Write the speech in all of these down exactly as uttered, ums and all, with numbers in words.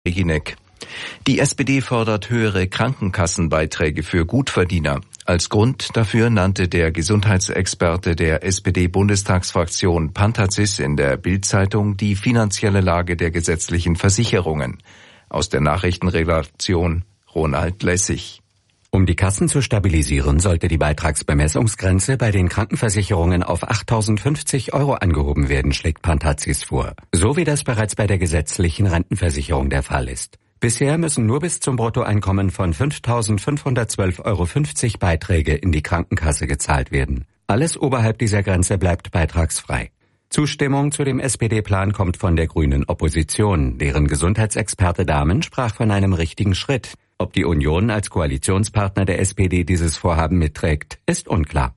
Reginek. Die S P D fordert höhere Krankenkassenbeiträge für Gutverdiener. Als Grund dafür nannte der Gesundheitsexperte der S P D-Bundestagsfraktion Pantazis in der Bild-Zeitung die finanzielle Lage der gesetzlichen Versicherungen. Aus der Nachrichtenredaktion Ronald Lessig. Um die Kassen zu stabilisieren, sollte die Beitragsbemessungsgrenze bei den Krankenversicherungen auf achttausendfünfzig Euro angehoben werden, schlägt Pantazis vor. So wie das bereits bei der gesetzlichen Rentenversicherung der Fall ist. Bisher müssen nur bis zum Bruttoeinkommen von fünftausendfünfhundertzwölf Euro fünfzig Beiträge in die Krankenkasse gezahlt werden. Alles oberhalb dieser Grenze bleibt beitragsfrei. Zustimmung zu dem S P D-Plan kommt von der grünen Opposition. Deren Gesundheitsexperte Dahmen sprach von einem richtigen Schritt. Ob die Union als Koalitionspartner der S P D dieses Vorhaben mitträgt, ist unklar.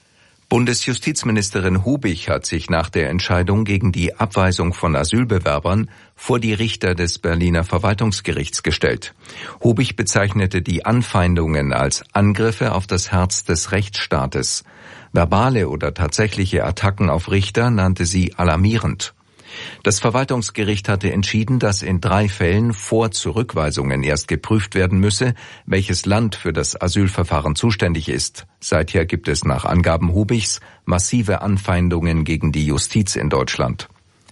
Bundesjustizministerin Hubich hat sich nach der Entscheidung gegen die Abweisung von Asylbewerbern vor die Richter des Berliner Verwaltungsgerichts gestellt. Hubich bezeichnete die Anfeindungen als Angriffe auf das Herz des Rechtsstaates. Verbale oder tatsächliche Attacken auf Richter nannte sie alarmierend. Das Verwaltungsgericht hatte entschieden, dass in drei Fällen vor Zurückweisungen erst geprüft werden müsse, welches Land für das Asylverfahren zuständig ist. Seither gibt es nach Angaben Hubichs massive Anfeindungen gegen die Justiz in Deutschland.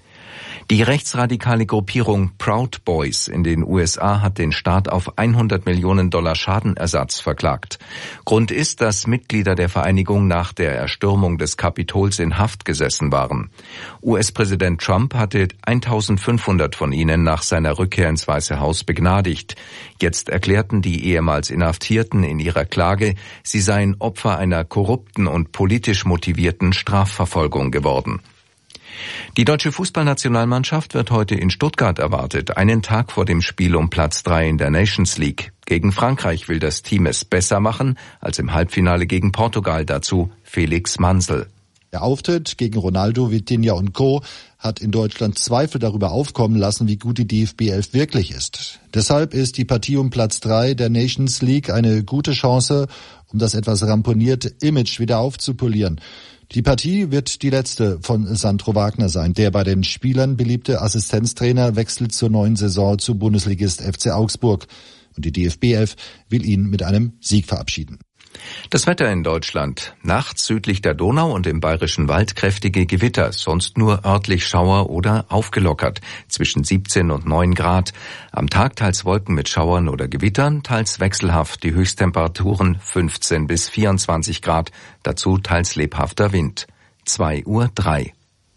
Die rechtsradikale Gruppierung Proud Boys in den U S A hat den Staat auf hundert Millionen Dollar Schadenersatz verklagt. Grund ist, dass Mitglieder der Vereinigung nach der Erstürmung des Kapitols in Haft gesessen waren. U S-Präsident Trump hatte eintausendfünfhundert von ihnen nach seiner Rückkehr ins Weiße Haus begnadigt. Jetzt erklärten die ehemals Inhaftierten in ihrer Klage, sie seien Opfer einer korrupten und politisch motivierten Strafverfolgung geworden. Die deutsche Fußballnationalmannschaft wird heute in Stuttgart erwartet, einen Tag vor dem Spiel um Platz drei in der Nations League. Gegen Frankreich will das Team es besser machen als im Halbfinale gegen Portugal. Dazu Felix Mansel. Der Auftritt gegen Ronaldo, Vitinha und Co. hat in Deutschland Zweifel darüber aufkommen lassen, wie gut die D F B elf wirklich ist. Deshalb ist die Partie um Platz drei der Nations League eine gute Chance, um das etwas ramponierte Image wieder aufzupolieren. Die Partie wird die letzte von Sandro Wagner sein. Der bei den Spielern beliebte Assistenztrainer wechselt zur neuen Saison zu Bundesligist F C Augsburg. Und die D F B elf will ihn mit einem Sieg verabschieden. Das Wetter in Deutschland. Nachts südlich der Donau und im Bayerischen Wald kräftige Gewitter, sonst nur örtlich Schauer oder aufgelockert, zwischen siebzehn und neun Grad. Am Tag teils Wolken mit Schauern oder Gewittern, teils wechselhaft, die Höchsttemperaturen fünfzehn bis vierundzwanzig Grad, dazu teils lebhafter Wind. zwei Uhr drei.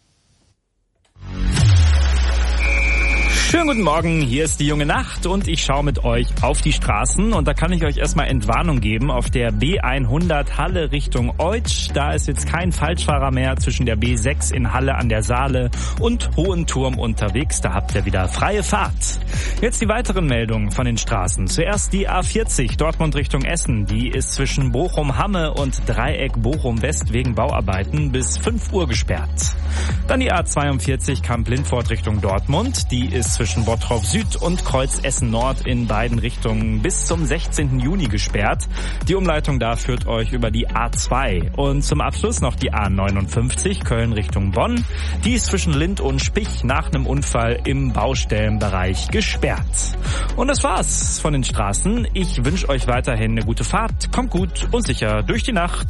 Schönen guten Morgen, hier ist die junge Nacht und ich schaue mit euch auf die Straßen und da kann ich euch erstmal Entwarnung geben auf der B hundert Halle Richtung Oitsch. Da ist jetzt kein Falschfahrer mehr zwischen der B sechs in Halle an der Saale und Hohenturm unterwegs. Da habt ihr wieder freie Fahrt. Jetzt die weiteren Meldungen von den Straßen. Zuerst die A vierzig Dortmund Richtung Essen. Die ist zwischen Bochum-Hamme und Dreieck Bochum-West wegen Bauarbeiten bis fünf Uhr gesperrt. Dann die A zweiundvierzig Kamp-Lindfort Richtung Dortmund. Die ist zwischen Bottrop Süd und Kreuz Essen Nord in beiden Richtungen bis zum sechzehnten Juni gesperrt. Die Umleitung da führt euch über die A zwei. Und zum Abschluss noch die A neunundfünfzig Köln Richtung Bonn. Die ist zwischen Lind und Spich nach einem Unfall im Baustellenbereich gesperrt. Und das war's von den Straßen. Ich wünsche euch weiterhin eine gute Fahrt. Kommt gut und sicher durch die Nacht.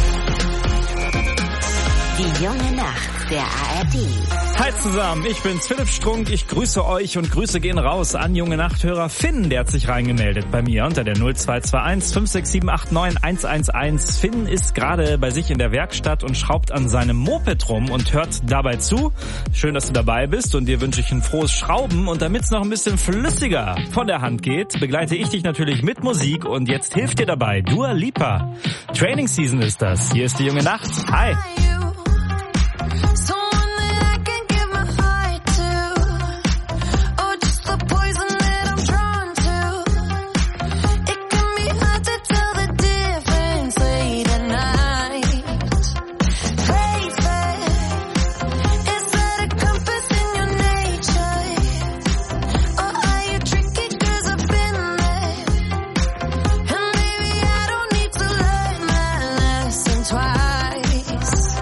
Die junge Nacht der A R D. Hi zusammen, ich bin's Philipp Strunk. Ich grüße euch und Grüße gehen raus an junge Nachthörer Finn, der hat sich reingemeldet bei mir unter der null zwei zwei eins fünf sechs sieben acht neun eins eins eins. Finn ist gerade bei sich in der Werkstatt und schraubt an seinem Moped rum und hört dabei zu. Schön, dass du dabei bist und dir wünsche ich ein frohes Schrauben. Und damit's noch ein bisschen flüssiger von der Hand geht, begleite ich dich natürlich mit Musik und jetzt hilft dir dabei Dua Lipa. Training Season ist das. Hier ist die junge Nacht. Hi. Twice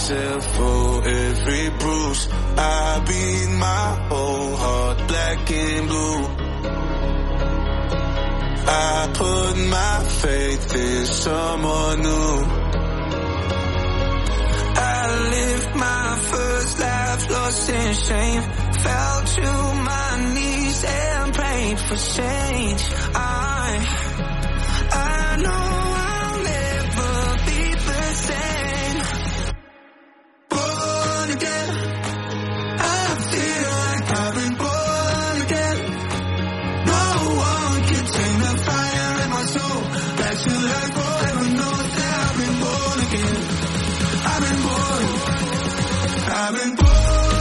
myself for every bruise. I beat my whole heart black and blue. I put my faith in someone new. I lived my first life lost in shame. Fell to my knees and prayed for change. I, I know I'll never be the same. Born again, I feel like I've been born again. No one can tame the fire in my soul. That's who life forever knows that I've been born again. I've been born, I've been born.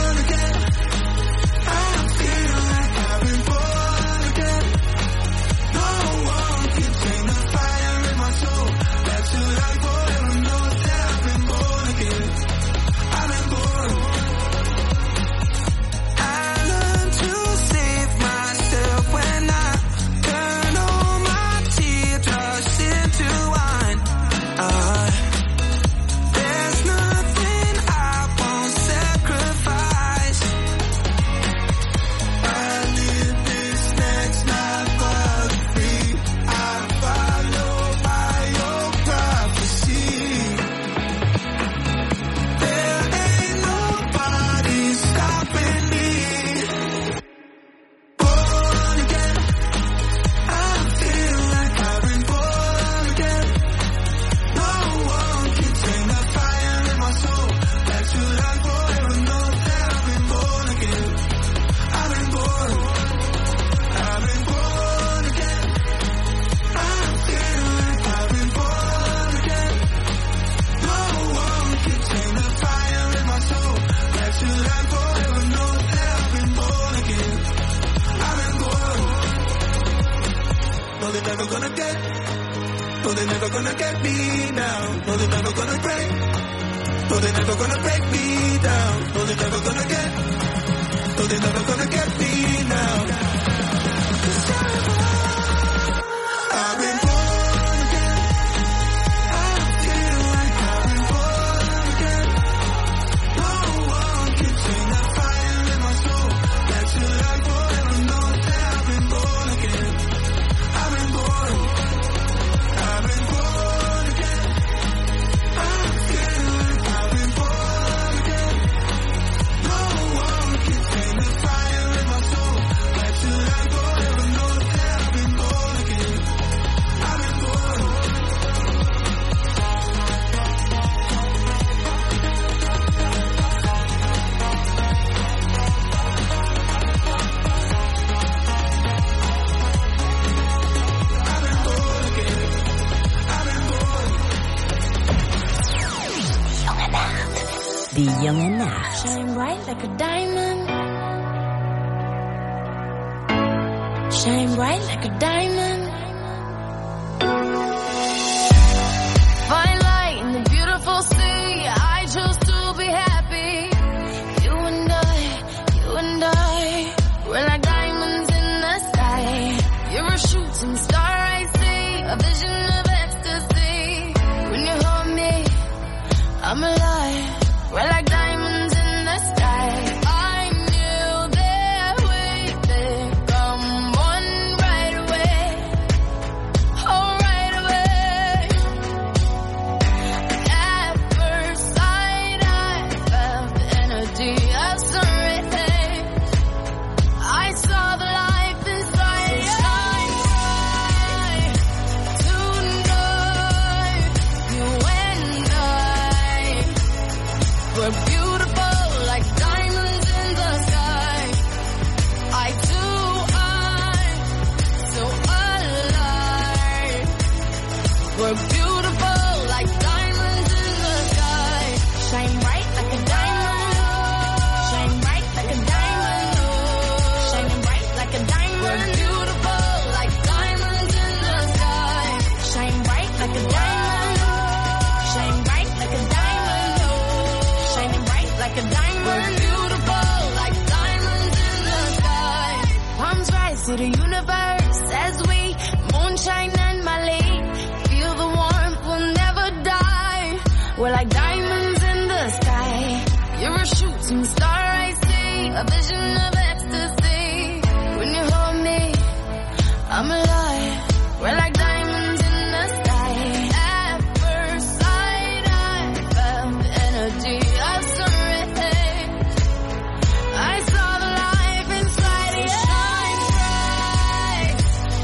Die junge Nacht. Shine bright like a diamond. Shine bright like a diamond. Find light in the beautiful sea. I chose to be happy. You and I, you and I, we're like diamonds in the sky. You're a shooting star, I see, a vision of ecstasy. When you hold me, I'm alive. We're like diamonds in the sky. I knew that we could come on right away. Oh, right away. At first sight, I felt the energy of sun rays. I saw the life inside you. Shine bright tonight. You and I. We're beautiful like diamonds in the sky. I too, I'm so alive. We're beautiful like diamonds in the sky. Shine bright like a diamond. Shine bright like a diamond. Shining bright like a diamond. We're beautiful like diamonds in the sky. Shine bright like a diamond. Shine bright like a diamond. Shining bright like a diamond. We're beautiful like diamonds in the sky. Palms rise to the universe as we moonshine and Mali. Feel the warmth, we'll never die. We're like diamonds in the sky. shooting star I see, a vision of ecstasy. When you hold me, I'm alive. We're like diamonds in the sky. At first sight, I felt the energy of surrender. I saw the life inside you. Shine bright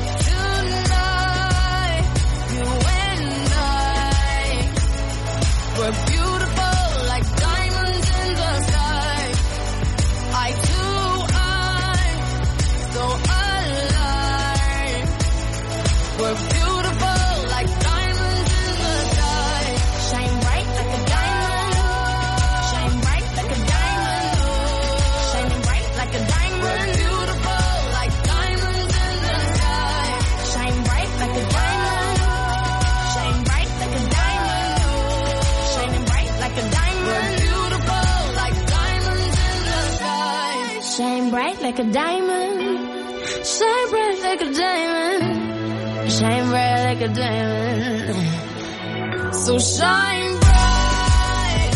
tonight. You and I were beautiful like diamonds in the sky. I too, I'm so alive. We're beautiful like diamonds in the sky. Shine bright like a diamond. Shine bright like a diamond. Shining bright like a diamond. We're beautiful like diamonds in the sky. Shine bright like a diamond. Shine bright like a diamond. Shining bright like a diamond. We're beautiful like diamonds in the sky. Shine bright like a diamond. Shine bright like a diamond. Shine bright like a diamond. So shine bright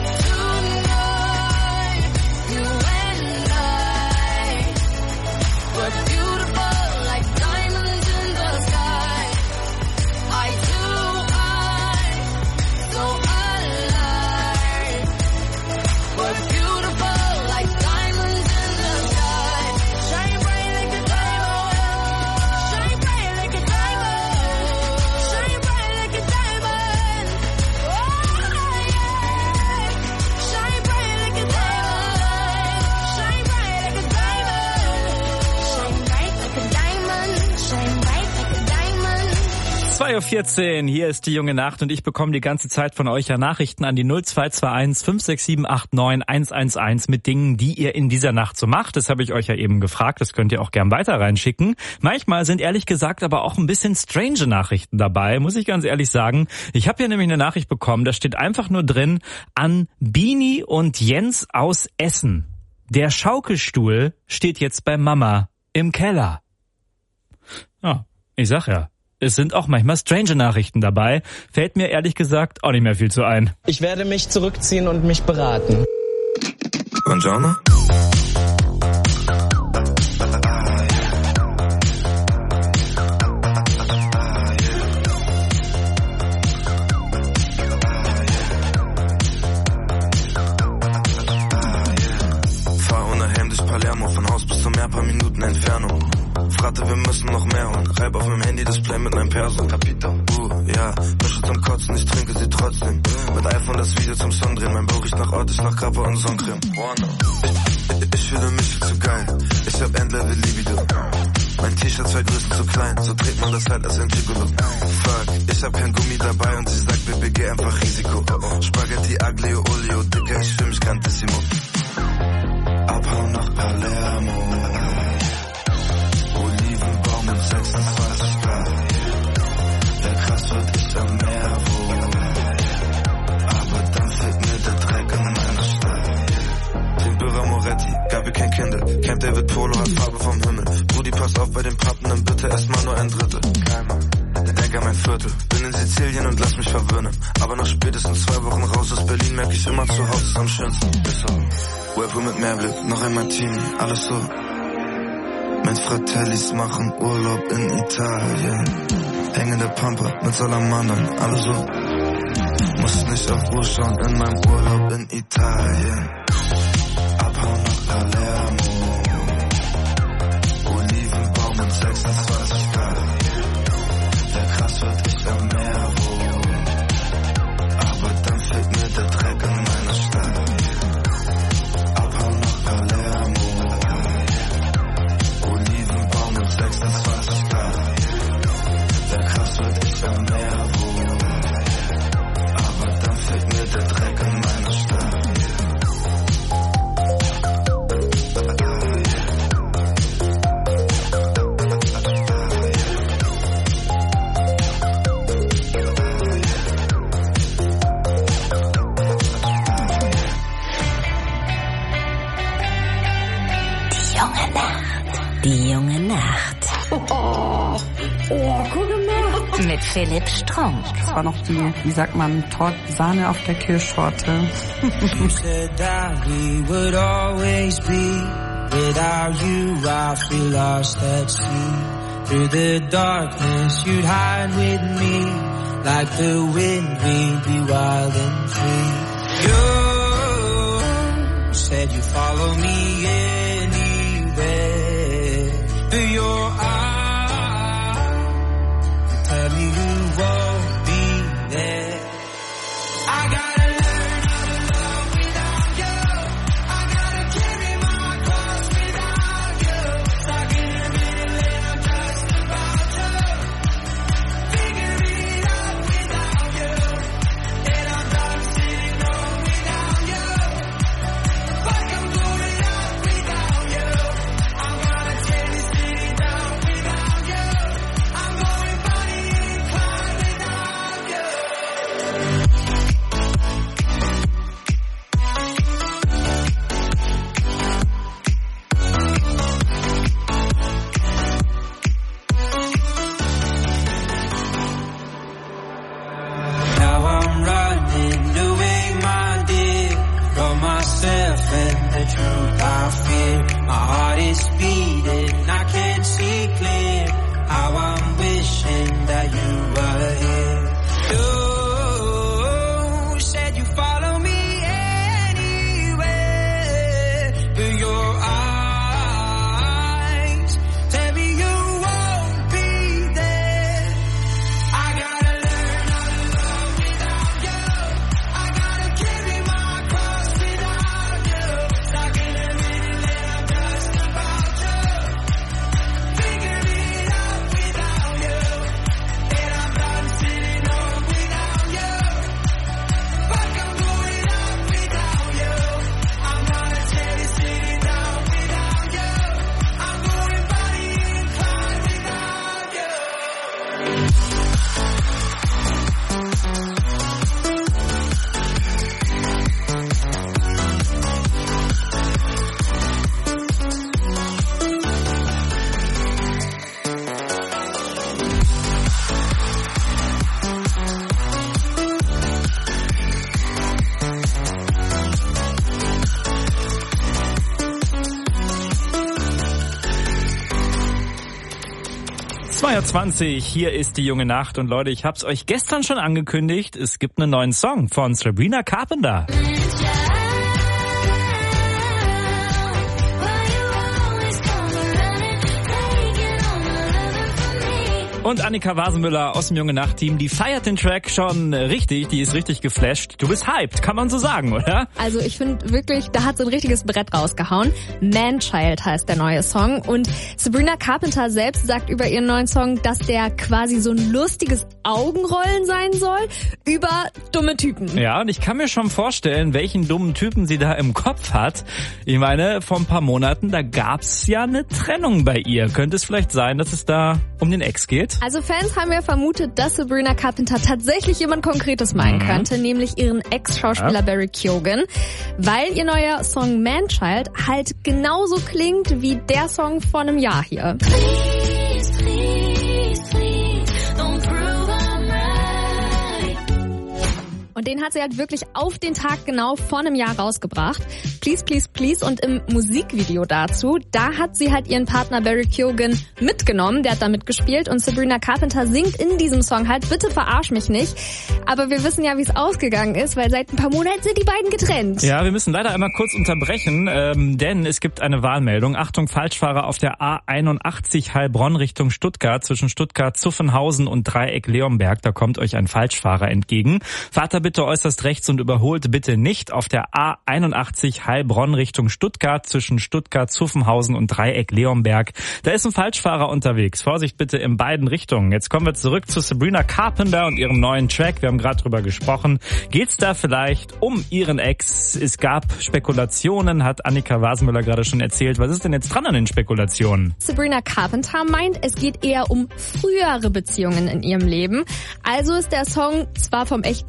tonight. You and I were beautiful like diamonds in the sky. I too, I'm so alive. We're beautiful like diamonds in the sky. Shine bright like a diamond. Shine bright like a diamond. Shine bright like a diamond. Oh yeah. Shine bright like a diamond. Shine bright like a diamond. Shine bright like a diamond. Shine bright like a diamond. zwei Uhr vierzehn, hier ist die junge Nacht und ich bekomme die ganze Zeit von euch ja Nachrichten an die null zwei zwei eins fünf sechs sieben acht neun eins eins eins mit Dingen, die ihr in dieser Nacht so macht. Das habe ich euch ja eben gefragt, das könnt ihr auch gern weiter reinschicken. Manchmal sind ehrlich gesagt aber auch ein bisschen strange Nachrichten dabei, muss ich ganz ehrlich sagen. Ich habe hier nämlich eine Nachricht bekommen, da steht einfach nur drin, an Bini und Jens aus Essen. Der Schaukelstuhl steht jetzt bei Mama im Keller. Ja, ich sag ja. Es sind auch manchmal strange Nachrichten dabei. Fällt mir ehrlich gesagt auch nicht mehr viel zu ein. Ich werde mich zurückziehen und mich beraten. Buongiorno. Fahr ohne Helm durch Palermo, von Haus bis zum Meer, paar Minuten Entfernung. Fragte, wir müssen noch mehr holen. Reib auf meinem Handy-Display mit einem Perso. Capito. Uh, ja, Mische zum Kotzen, ich trinke sie trotzdem. Mit iPhone das Video zum Song drehen. Mein Bauch riecht nach Ort, ich nach Kappa und Sonnencreme. Ich, ich, ich fühle mich viel zu geil. Ich hab Endlevel Libido. Mein T-Shirt zwei Größen zu klein. So trägt man das halt als ein Gigolo. Fuck, ich hab kein Gummi dabei und sie sagt, B B G einfach Risiko. Spaghetti, Aglio, Olio, Dicker, ich fühl mich grandissimo. Abhauen nach Palermo. sechsundzwanzig Grad. Der krass wird ich am Meer wohnen. Aber dann fehlt mir der Dreck in meiner Stadt. Trink Birra Moretti, Gabi kein Kindle. Camp David Polo hat Farbe vom Himmel. Brudi, pass auf bei den Pappen, dann bitte erstmal nur ein Drittel. Keiner. Denk an mein Viertel. Bin in Sizilien und lass mich verwöhnen. Aber nach spätestens zwei Wochen raus aus Berlin merk ich immer, zu Hause ist am schönsten. Bis so. Whirlpool mit Meerblick, noch ein Martini, alles so. Mein Fratellis machen Urlaub in Italien. Hängende Pampa mit Salamandern, alle so. Muss nicht auf Uhr schauen in meinem Urlaub in Italien. Abhauen nach Palermo. Olivenbaum und sechsundzwanzig Grad. Der krass wird ich am Meer wohnen. Aber dann fehlt mir der Dreck in meiner Stadt. Abhauen nach Palermo. sechsundzwanzig Grad. Der krass wird ich am Meer wohnen. Aber dann fehlt mir der Dreck in meiner Stadt. Die junge Nacht. Die junge Nacht. Oh, guck mal. Mit Philipp Strunk. Das war noch die, wie sagt man, Tor- Sahne auf der Kirschtorte. You said that we would always be. Without you, I feel lost at sea. Through the darkness, you'd hide with me. Like the wind, we'd be wild and free. You said you'd follow me anywhere. Through your eyes, tell me you won't be there. I gotta learn how to love without you. I gotta carry my cross without you. Stuck in the middle and I'm just about to figure it out without you. And I'm done sitting home without you. Like I'm going up without you. I'm gonna take this city down without you. I'm going body inclined without you. Now I'm running away, my dear, from myself and the truth I fear. My heart is beating, I can't see clear. How I'm wishing that you were here. You said you follow me anywhere. Through your eyes, tell me you won't be there. I gotta learn how to love without you. I gotta carry my cross without you. Stuck in the middle and I'm just about to figure it out without you. And I'm done sitting home without you. Like I'm going up without you. I'm gonna tear this city down without you. I'm going body inclined without you. zwei Uhr zwanzig, hier ist die junge Nacht und Leute, ich hab's euch gestern schon angekündigt, es gibt einen neuen Song von Sabrina Carpenter. Und Annika Wasenmüller aus dem Junge Nacht Team, die feiert den Track schon richtig, die ist richtig geflasht. Du bist hyped, kann man so sagen, oder? Also ich finde wirklich, da hat sie ein richtiges Brett rausgehauen. Man-Child heißt der neue Song und Sabrina Carpenter selbst sagt über ihren neuen Song, dass der quasi so ein lustiges Augenrollen sein soll über dumme Typen. Ja, und ich kann mir schon vorstellen, welchen dummen Typen sie da im Kopf hat. Ich meine, vor ein paar Monaten, da gab's ja eine Trennung bei ihr. Könnte es vielleicht sein, dass es da um den Ex geht? Also Fans haben ja vermutet, dass Sabrina Carpenter tatsächlich jemand Konkretes meinen mhm. könnte, nämlich ihren Ex-Schauspieler ja. Barry Keoghan, weil ihr neuer Song Man-Child halt genauso klingt wie der Song vor einem Jahr hier. Please, please, please, don't prove I'm right. Und den hat sie halt wirklich auf den Tag genau vor einem Jahr rausgebracht. Please, please, please. Und im Musikvideo dazu, da hat sie halt ihren Partner Barry Keoghan mitgenommen. Der hat da mitgespielt und Sabrina Carpenter singt in diesem Song halt, bitte verarsch mich nicht. Aber wir wissen ja, wie es ausgegangen ist, weil seit ein paar Monaten sind die beiden getrennt. Ja, wir müssen leider einmal kurz unterbrechen, ähm, denn es gibt eine Wahlmeldung. Achtung, Falschfahrer auf der A einundachtzig Heilbronn Richtung Stuttgart, zwischen Stuttgart-Zuffenhausen und Dreieck-Leonberg. Da kommt euch ein Falschfahrer entgegen. Fahrt da bitte äußerst rechts und überholt bitte nicht auf der A einundachtzig Heilbronn Richtung Stuttgart, zwischen Stuttgart-Zuffenhausen und Dreieck-Leonberg. Da ist ein Falschfahrer unterwegs. Vorsicht bitte in beiden Richtungen. Jetzt kommen wir zurück zu Sabrina Carpenter und ihrem neuen Track. Wir haben gerade drüber gesprochen. Geht's da vielleicht um ihren Ex? Es gab Spekulationen, hat Annika Wasenmüller gerade schon erzählt. Was ist denn jetzt dran an den Spekulationen? Sabrina Carpenter meint, es geht eher um frühere Beziehungen in ihrem Leben. Also ist der Song zwar vom echten Leben inspiriert,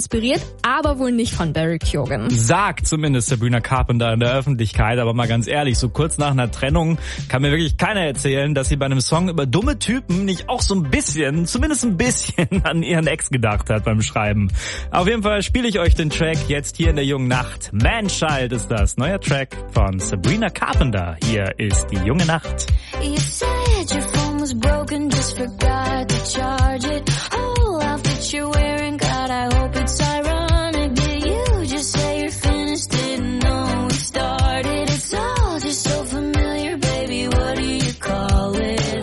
inspiriert, aber wohl nicht von Barry Keoghan. Sagt zumindest Sabrina Carpenter in der Öffentlichkeit, aber mal ganz ehrlich, so kurz nach einer Trennung kann mir wirklich keiner erzählen, dass sie bei einem Song über dumme Typen nicht auch so ein bisschen, zumindest ein bisschen an ihren Ex gedacht hat beim Schreiben. Auf jeden Fall spiele ich euch den Track jetzt hier in der jungen Nacht. Man-Child ist das, neuer Track von Sabrina Carpenter. Hier ist die junge Nacht. You said your phone was broken, just forgot to charge it. Whole outfit you're wearing, God, I hope it's ironic. Did you just say you're finished, didn't know we started? It's all just so familiar, baby, what do you call it?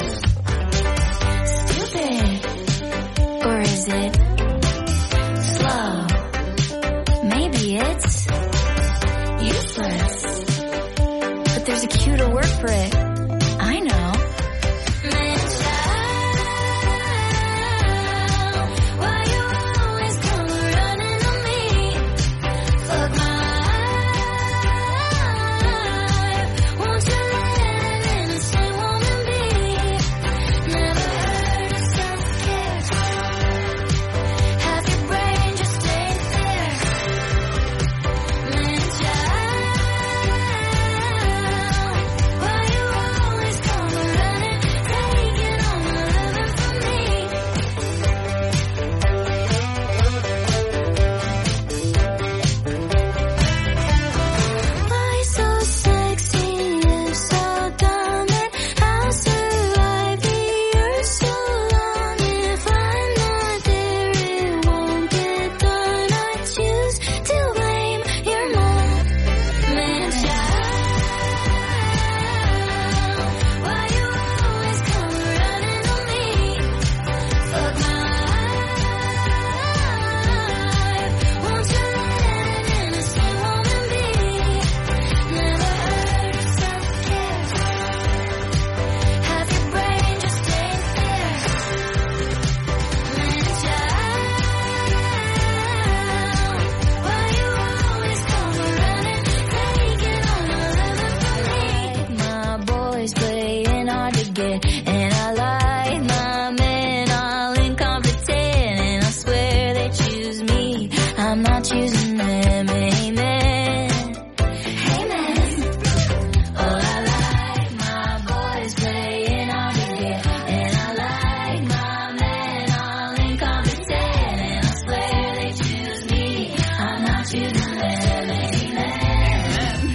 Stupid, or is it slow? Maybe it's useless, but there's a cuter word for it. I know. Why you always come running on me? Fuck my life. Won't you let an innocent woman be? Never heard of self-care. Half your brain just ain't there. Man, child, why you always come running, taking all my loving from me? Why so sexy and so dumb, and how survive you're so long? If I'm not there, it won't get done. I choose to blame your mom. Man, child, why you always come running on me? Fuck my life. Won't you let an innocent woman be? Never heard of self-care. Half your brain just ain't there. Man, child, why you always come running, taking all my loving from me? My boys playing hard to get, and I like my men all incompetent, and I swear they choose me, I'm not choosing them. Amen, amen. Oh, I like my boys playing hard to get, and I like my men all incompetent, and I swear they choose me, I'm not choosing them. Amen,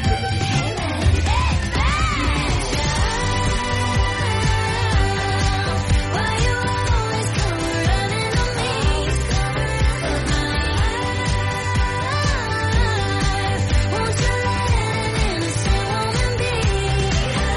why you always come running on me? Fuck my life. Won't you let an innocent woman be?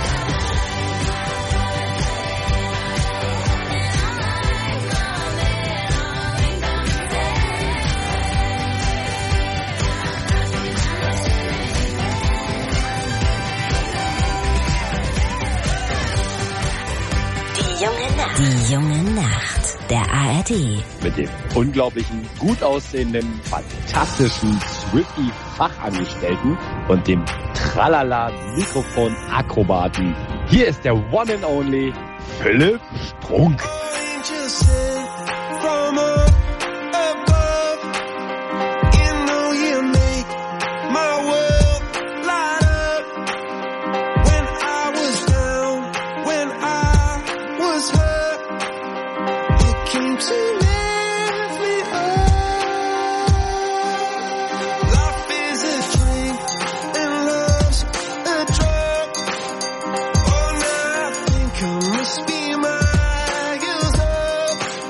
Die junge Nacht. Die junge Nacht. Der A R D. Mit dem unglaublichen, gut aussehenden, fantastischen Swiftie-Fachangestellten und dem Tralala-Mikrofon-Akrobaten. Hier ist der One and Only Philipp Strunk. Angels sent from up above. You know you make my world light up. When I was down, when I was hurt, you came to lift me up. Life is a drink and love's a drug. Oh, now I think I must be miles up.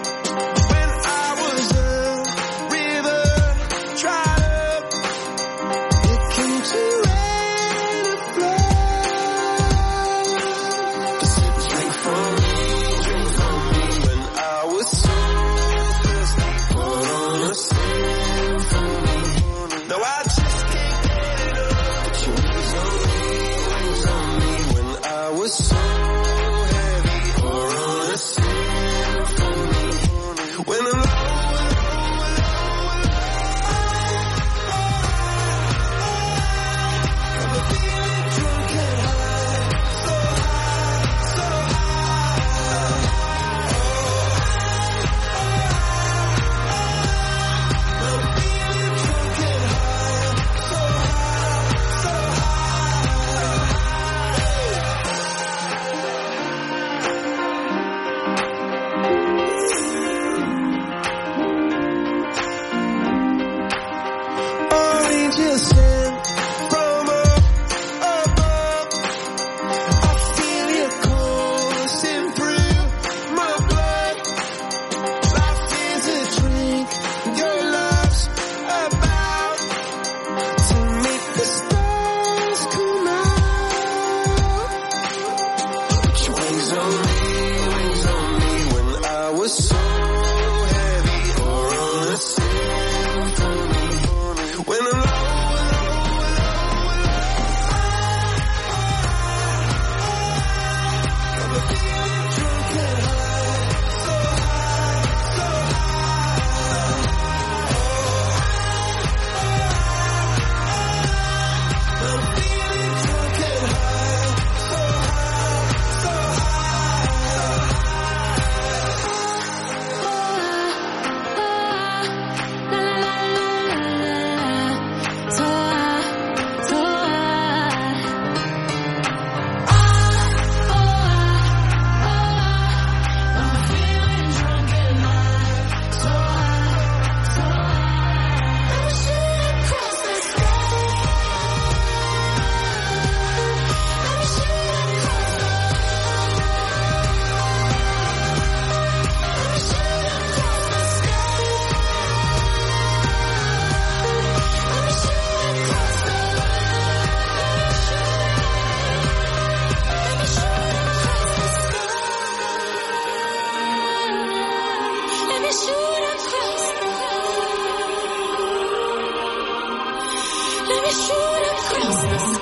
Let me shoot across the sky.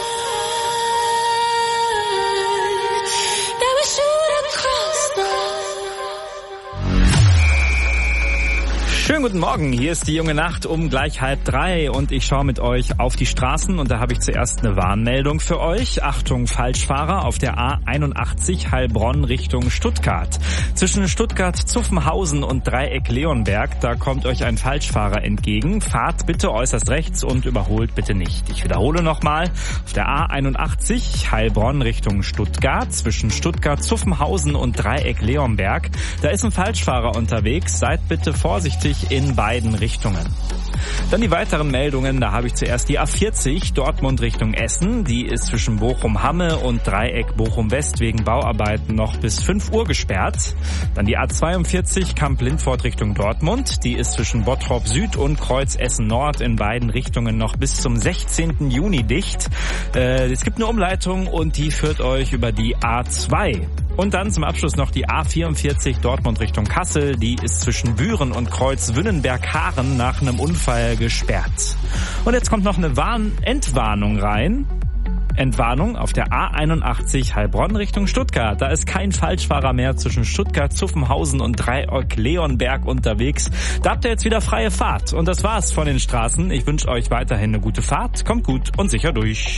Let me shoot across the Schönen guten Morgen, hier ist die junge Nacht um gleich halb drei und ich schaue mit euch auf die Straßen und da habe ich zuerst eine Warnmeldung für euch. Achtung, Falschfahrer auf der A einundachtzig Heilbronn Richtung Stuttgart. Zwischen Stuttgart-Zuffenhausen und Dreieck-Leonberg, da kommt euch ein Falschfahrer entgegen. Fahrt bitte äußerst rechts und überholt bitte nicht. Ich wiederhole nochmal, auf der A einundachtzig Heilbronn Richtung Stuttgart, zwischen Stuttgart-Zuffenhausen und Dreieck-Leonberg, da ist ein Falschfahrer unterwegs. Seid bitte vorsichtig in beiden Richtungen. Dann die weiteren Meldungen, da habe ich zuerst die A vierzig Dortmund Richtung Essen, die ist zwischen Bochum-Hamme und Dreieck Bochum-West wegen Bauarbeiten noch bis fünf Uhr gesperrt. Dann die A zweiundvierzig Kamp-Lindfort Richtung Dortmund, die ist zwischen Bottrop Süd und Kreuz Essen Nord in beiden Richtungen noch bis zum sechzehnten Juni dicht. Äh, es gibt eine Umleitung und die führt euch über die A zwei. Und dann zum Abschluss noch die A vierundvierzig Dortmund Richtung Kassel. Die ist zwischen Büren und Kreuz Wünnenberg-Haaren nach einem Unfall gesperrt. Und jetzt kommt noch eine Warn- Entwarnung rein. Entwarnung auf der A einundachtzig Heilbronn Richtung Stuttgart. Da ist kein Falschfahrer mehr zwischen Stuttgart, Zuffenhausen und Dreieck-Leonberg unterwegs. Da habt ihr jetzt wieder freie Fahrt. Und das war's von den Straßen. Ich wünsche euch weiterhin eine gute Fahrt. Kommt gut und sicher durch.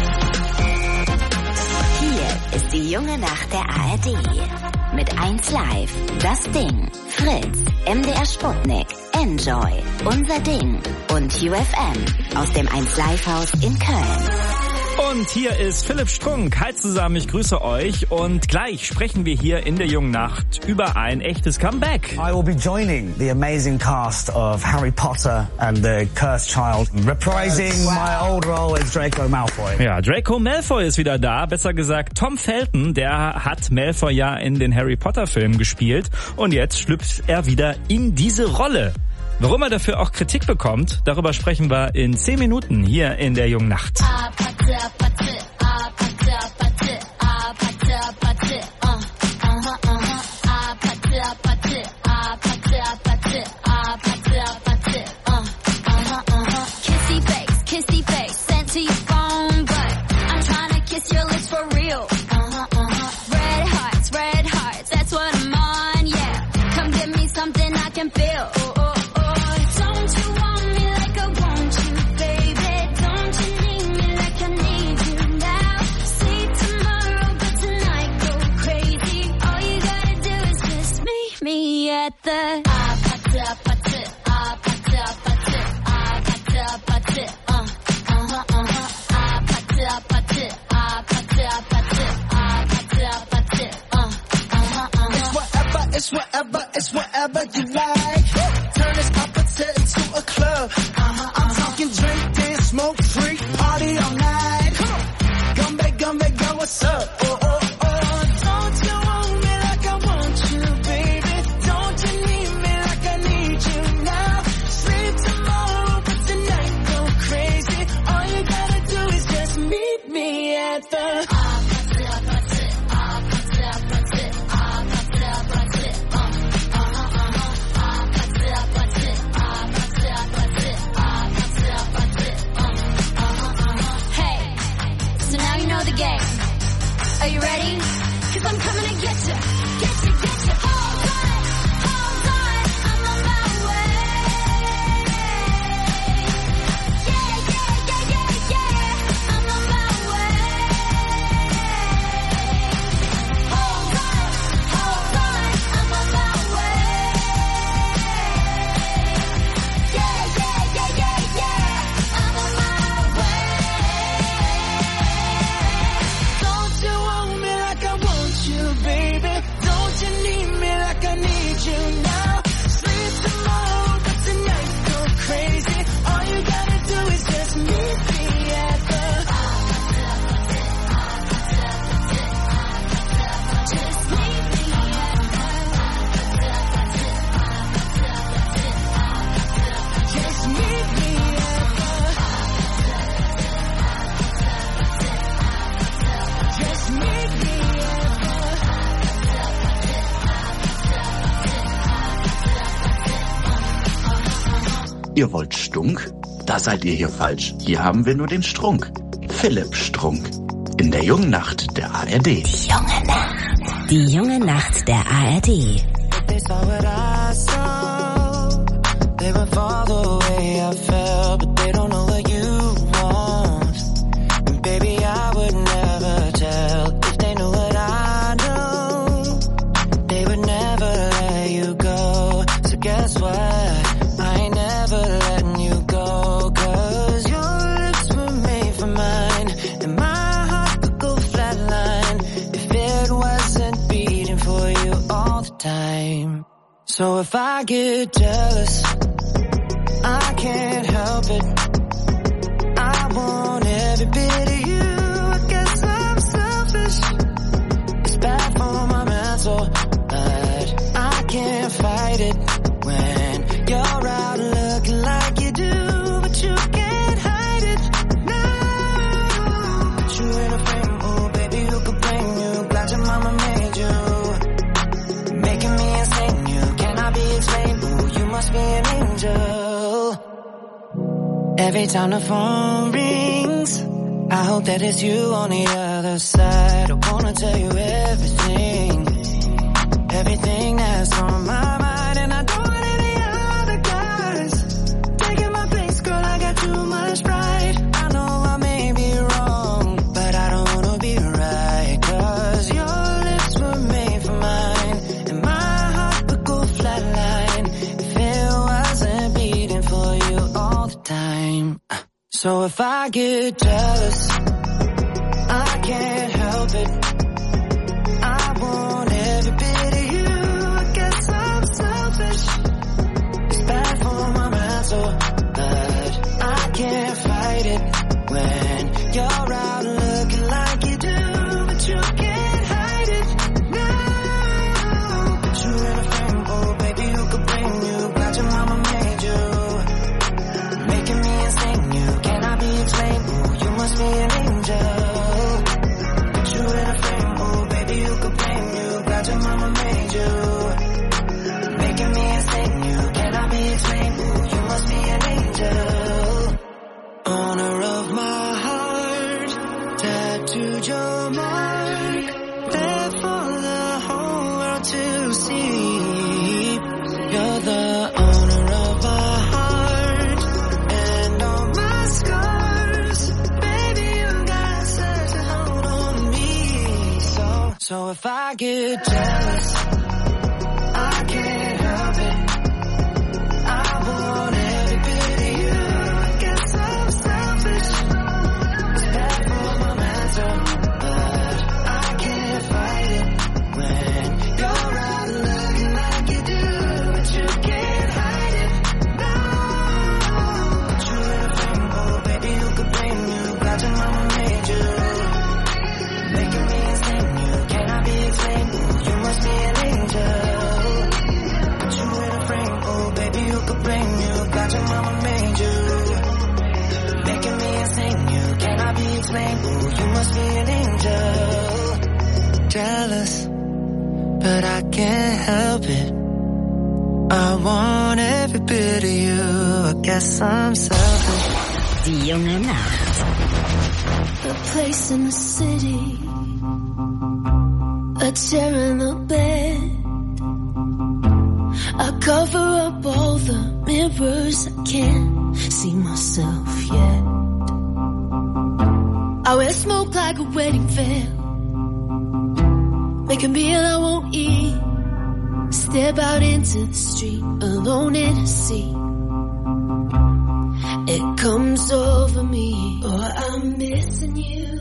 Ist die junge Nacht der A R D. Mit eins Live, Das Ding, Fritz, M D R Sputnik, Enjoy, Unser Ding und U F M aus dem eins Live Haus in Köln. Und hier ist Philipp Strunk. Hi zusammen, ich grüße euch. Und gleich sprechen wir hier in der jungen Nacht über ein echtes Comeback. I will be joining the amazing cast of Harry Potter and the Cursed Child, reprising wow. my old role as Draco Malfoy. Ja, Draco Malfoy ist wieder da. Besser gesagt, Tom Felton, der hat Malfoy ja in den Harry Potter Filmen gespielt. Und jetzt schlüpft er wieder in diese Rolle. Warum er dafür auch Kritik bekommt, darüber sprechen wir in zehn Minuten hier in der jungen Nacht. It's whatever, it's whatever you like. Turn this opposite into a club. Uh-huh, I'm talking drink, dance, smoke, freak, party all night. Come on, Gumbe, Gumbe, go, what's up? Oh, oh, oh, don't you want me like I want you, baby? Don't you need me like I need you now? Sleep tomorrow, but tonight go crazy. All you gotta do is just meet me at the... Are you ready? 'Cause I'm coming to get you, get you, get you. Hold on, hold on, I'm on my way. Yeah, yeah, yeah, yeah, yeah, I'm on my way. Hold on, hold on, I'm on my way. Yeah, yeah, yeah, yeah, yeah, I'm on my way. Don't you want me like I want you, baby? Don't you need me like I need you now? Sleep tomorrow, but tonight go crazy. All you gotta do is just meet me at the... Just meet me at the... Just meet me at the... Just meet me at the... Ihr wollt Stunk? da seid ihr hier falsch. Hier haben wir nur den Strunk. Philipp Strunk. In der jungen Nacht der A R D. Die junge Nacht. Die junge Nacht der A R D. They saw what I saw. They would fall the way I felt, but they don't know what you want. And baby, I would never tell if they knew what I know. They would never let you go. So guess what? I ain't never letting you go. Cause your lips were made for mine, and my heart could go flatline if it wasn't beating for you all the time. So if I get jealous, I can't help it. I want every bit of you. I guess I'm selfish. It's bad for my mental, but I can't fight it when you're out looking like you do, but you can't hide it. No, put you in a frame, oh baby, who could blame you? Glad your mama made you, making me insane. You cannot be explained. Ooh, you must be an angel. Every time the phone rings, I hope that it's you on the other side. I wanna tell you everything, everything that's on my mind. And I don't want any other guys taking my place, girl, I got too much pride. I know I may be wrong, but I don't wanna be right. Cause your lips were made for mine, and my heart would go flatline if it wasn't beating for you all the time. So if I get jealous, I can't help it. I want every bit of you. I guess I'm selfish. It's bad for my mental, but I can't fight it when you're out looking like you do, but you can't hide it. No, put you in a frame, oh baby, who could blame you? Glad your mama made you, making me insane. You cannot be explained. Ooh, you must be an angel. Put you in a frame, oh baby, who could blame you? Glad your mama made you, making me insane. You cannot be explained. Ooh, you must be an angel. Honor of my heart, tattooed your mark, there for the whole world to see. You're the owner of my heart and all my scars. Baby, you got such a hold on me. So, so if I get jealous, I can't help it. I want every bit of you. I guess I'm selfish. It's bad for my mental, but I can't fight it when you're out looking like you do, but you can't hide it. No, put you in a frame, oh baby, who could blame you? Glad your mama made you, making me insane. You cannot be explained. Ooh, you must be an angel. Put you in a frame, oh baby, who could blame you? Glad your mama made you, making me insane. You cannot be explained. Ooh, you must be an angel. Jealous, but I can't help it. I want every bit of you. I guess I'm selfish. Die junge Nacht. A place in the city, a chair in the bed. I cover up all the mirrors, I can't see myself yet. I wear smoke like a wedding veil, make a meal I won't eat, step out into the street alone in a sea. It comes over me, oh, I'm missing you.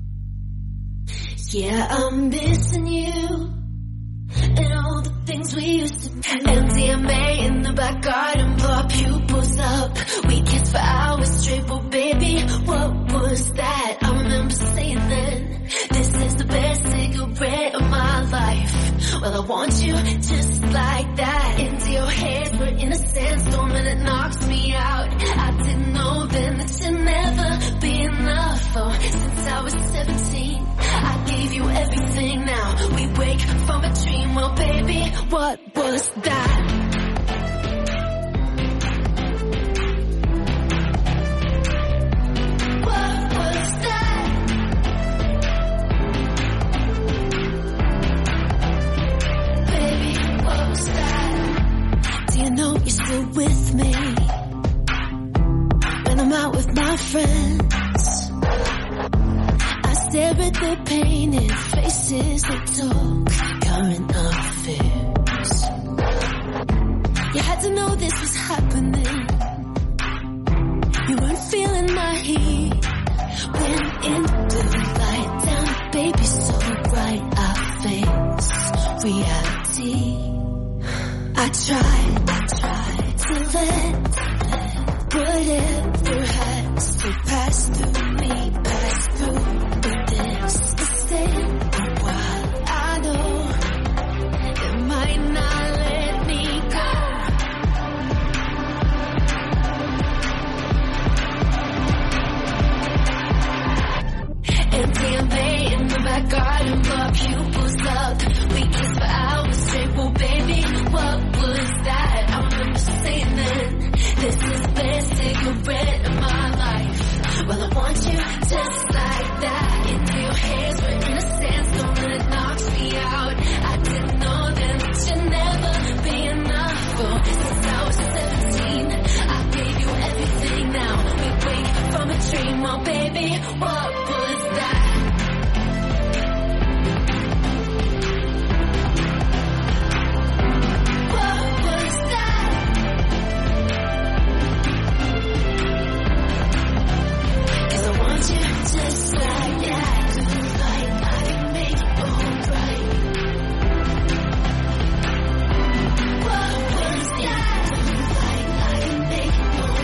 Yeah, I'm missing you. And all the things we used to do. M D M A in the back garden, blow our pupils up. We kissed for hours straight, but baby, what was that? I remember saying then, this is the best cigarette of my life. Well, I want you just like that. Into your head, we're in a sandstorm and it knocks me out. I didn't know then that you'd never be enough. Oh, since I was seventeen, I gave you everything. Now we wake from a dream. Well, baby, what was that? with their painted faces that talk current affairs. You had to know this was happening. You weren't feeling my heat. Went into the light down, baby, so bright I face reality. I tried, I tried to let whatever has to pass through me, pass through. But this is staying a while. I know it might not let me go. M D M A in the back garden, blow pupils up. We kissed for hours straight, well baby, what was that? I remember saying then, this is the best cigarette of my life. Well, I want you just like that. Into your hands, we're in a sandstorm and it knocks me out. I didn't know then that you'd never be enough. Oh, since I was seventeen, I gave you everything. Now we wake from a dream, oh baby, what was that? Just like that, like I can make it alright. What was that? Like I can make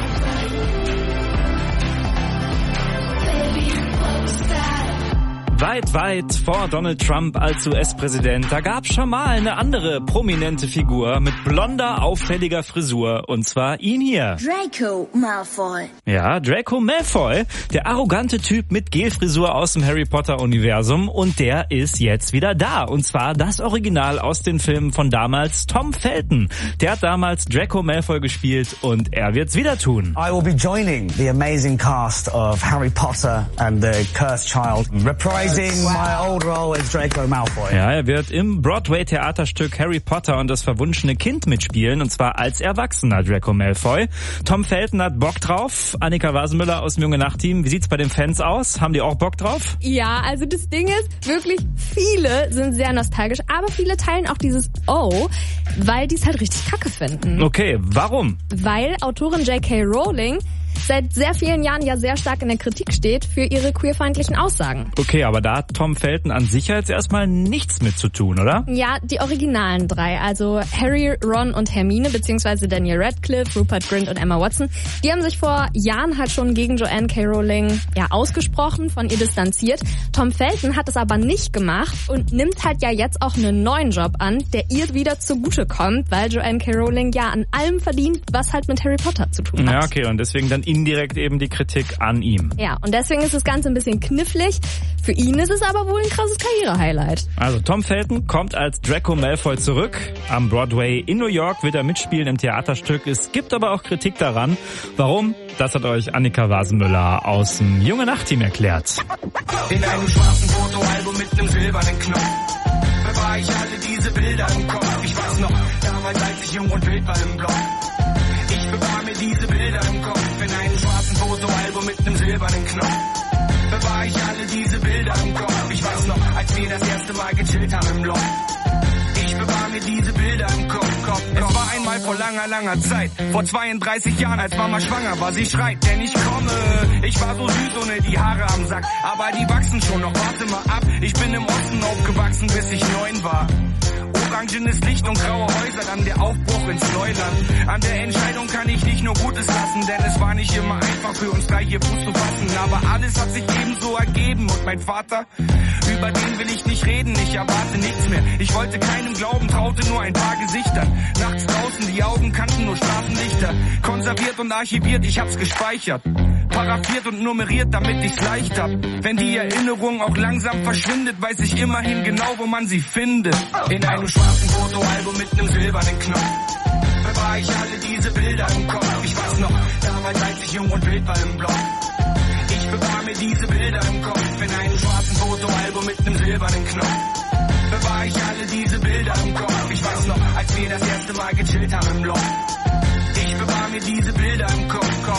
it alright. Baby, what was that? Weit, weit vor Donald Trump als U S-Präsident, da gab's schon mal eine andere prominente Figur mit blonder, auffälliger Frisur, und zwar ihn hier. Draco Malfoy. Ja, Draco Malfoy, der arrogante Typ mit Gelfrisur aus dem Harry Potter-Universum, und der ist jetzt wieder da, und zwar das Original aus den Filmen von damals, Tom Felton. Der hat damals Draco Malfoy gespielt und er wird's wieder tun. I will be joining the amazing cast of Harry Potter and the Cursed Child, reprising my old role as Draco Malfoy. Ja, er wird im Broadway-Theaterstück Harry Potter und das verwunschene Kind mitspielen, und zwar als erwachsener Draco Malfoy. Tom Felton hat Bock drauf. Annika Wasenmüller aus dem Junge Nacht-Team, wie sieht's bei den Fans aus? Haben die auch Bock drauf? Ja, also das Ding ist, wirklich viele sind sehr nostalgisch, aber viele teilen auch dieses Oh, weil die es halt richtig kacke finden. Okay, warum? Weil Autorin J K Rowling seit sehr vielen Jahren ja sehr stark in der Kritik steht für ihre queerfeindlichen Aussagen. Okay, aber da hat Tom Felton an sich jetzt erstmal nichts mit zu tun, oder? Ja, die originalen drei, also Harry, Ron und Hermine, beziehungsweise Daniel Radcliffe, Rupert Grint und Emma Watson, die haben sich vor Jahren halt schon gegen Joanne K. Rowling ja ausgesprochen, von ihr distanziert. Tom Felton hat es aber nicht gemacht und nimmt halt ja jetzt auch einen neuen Job an, der ihr wieder zugutekommt, weil Joanne K. Rowling ja an allem verdient, was halt mit Harry Potter zu tun hat. Ja, okay, und deswegen dann indirekt eben die Kritik an ihm. Ja, und deswegen ist das Ganze ein bisschen knifflig. Für ihn ist es aber wohl ein krasses Karriere-Highlight. Also Tom Felton kommt als Draco Malfoy zurück. Am Broadway in New York wird er mitspielen im Theaterstück. Es gibt aber auch Kritik daran. Warum? Das hat euch Annika Wasenmüller aus dem Junge Nacht-Team erklärt. In einem schwarzen Fotoalbum mit einem silbernen Knopf bewahre ich alle diese Bilder im Kopf. Ich weiß noch, damals als ich jung und wild war im Block. Ich bewahre mir diese Bilder im Kopf. In einem schwarzen Fotoalbum mit einem silbernen Knopf bewahre ich alle diese Bilder im Kopf. Ich weiß noch, als wir das erste Mal gechillt haben im Loch. Ich bewahre mir diese Bilder im Kopf, Kopf, Kopf. Es war einmal vor langer, langer Zeit, vor zweiunddreißig Jahren, als Mama schwanger war. Sie schreit, denn ich komme. Ich war so süß ohne die Haare am Sack, aber die wachsen schon noch, warte mal ab. Ich bin im Osten aufgewachsen, bis ich neun war. Orangenes Licht und graue Häuser, dann der Aufbruch ins Neuland. An der Entscheidung kann ich nicht nur Gutes lassen, denn es war nicht immer einfach für uns drei hier Fuß zu fassen. Aber alles hat sich ebenso ergeben und mein Vater, über den will ich nicht reden, ich erwarte nichts mehr. Ich wollte keinem glauben, traute nur ein paar Gesichtern. Nachts draußen, die Augen kannten nur Straßenlichter. Konserviert und archiviert, ich hab's gespeichert. Paraphiert und nummeriert, damit ich's leicht hab. Wenn die Erinnerung auch langsam verschwindet, weiß ich immerhin genau, wo man sie findet. In einem schwarzen Fotoalbum mit nem silbernen Knopf bewahre ich alle diese Bilder im Kopf. Ich weiß noch, damals als ich jung und wild war im Block. Ich bewahre mir diese Bilder im Kopf. In einem schwarzen Fotoalbum mit nem silbernen Knopf bewahre ich alle diese Bilder im Kopf. Ich weiß noch, als wir das erste Mal gechillt haben im Loch. Ich bewahre mir diese Bilder im Kopf, Kopf, Kopf.